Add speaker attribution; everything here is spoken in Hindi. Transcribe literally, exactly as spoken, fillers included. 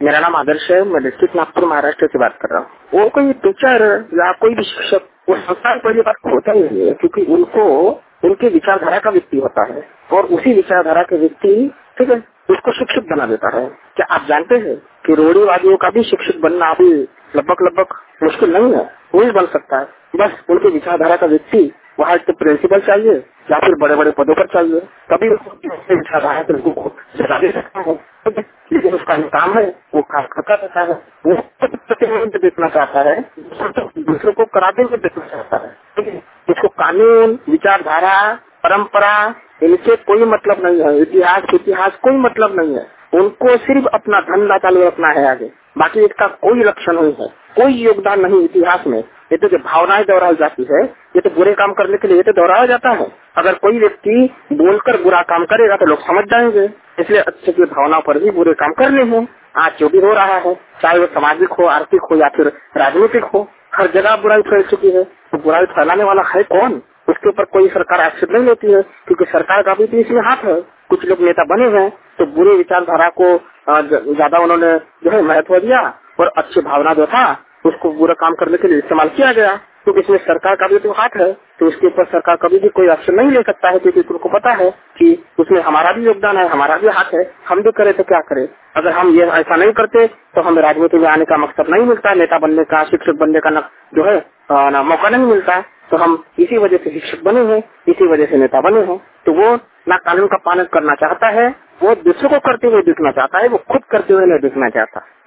Speaker 1: मेरा नाम आदर्श है। मैं डिस्ट्रिक्ट नागपुर महाराष्ट्र से बात कर रहा हूँ। वो कोई टीचर या कोई भी शिक्षक वो संस्कार पहली बात होता ही नहीं है, क्योंकि उनको उनके विचारधारा का व्यक्ति होता है और उसी विचारधारा के व्यक्ति ठीक है उसको शिक्षक बना देता है। क्या आप जानते हैं कि रूढ़िवादियों का भी शिक्षक बनना अभी लगभग लगभग मुश्किल नहीं है, वो ही बन सकता है। बस उनके विचारधारा का व्यक्ति वहाँ तो प्रिंसिपल चाहिए या फिर बड़े बड़े पदों पर चाहिए, तभी उसको विचारधारा के लोगों को जगा दे सकता है। लेकिन उसका जो काम है वो काम करता रहता है, वो प्रतिनिधित्व देखना चाहता है, दूसरों को कराते हुए देखना चाहता है। ठीक है, उसको कानून, विचारधारा, परंपरा इनसे कोई मतलब नहीं है, इतिहास इतिहास कोई मतलब नहीं है। उनको सिर्फ अपना धंधा चालू रखना है आगे, बाकी इसका कोई लक्षण नहीं है, कोई योगदान नहीं इतिहास में। ये तो जो भावनाएं दोहराई जाती है, ये तो बुरे काम करने के लिए ये तो दोहराया जाता है। अगर कोई व्यक्ति बोलकर बुरा काम करेगा तो लोग समझ जाएंगे, इसलिए अच्छे की भावना पर भी बुरे काम करने हैं। आज जो भी हो रहा है, चाहे वो सामाजिक हो, आर्थिक हो या फिर राजनीतिक हो, हर जगह बुराई फैल चुकी है। तो बुराई फैलाने वाला है कौन? उसके ऊपर कोई सरकार एक्शन नहीं लेती है, क्योंकि सरकार का भी तो इसमें हाथ है। कुछ लोग नेता बने हैं तो बुरी विचारधारा को ज्यादा उन्होंने जो है महत्व दिया और अच्छी भावना जो था उसको बुरा काम करने के लिए इस्तेमाल किया गया। तो इसमें सरकार का भी तो हाथ है, तो उसके ऊपर सरकार कभी भी कोई एक्शन नहीं ले सकता है, क्योंकि उनको पता है कि उसमें हमारा भी योगदान है, हमारा भी हाथ है। हम भी करें तो क्या करें? अगर हम ये ऐसा नहीं करते तो हमें राजनीति में आने का मकसद नहीं मिलता, नेता बनने का, शिक्षक बनने का न, जो है न, मौका नहीं मिलता। तो हम इसी वजह से शिक्षक बने हैं, इसी वजह से नेता बने हैं। तो वो ना कानून का पालन करना चाहता है, वो दूसरों को करते हुए दिखना चाहता है, वो खुद करते हुए नहीं दिखना चाहता।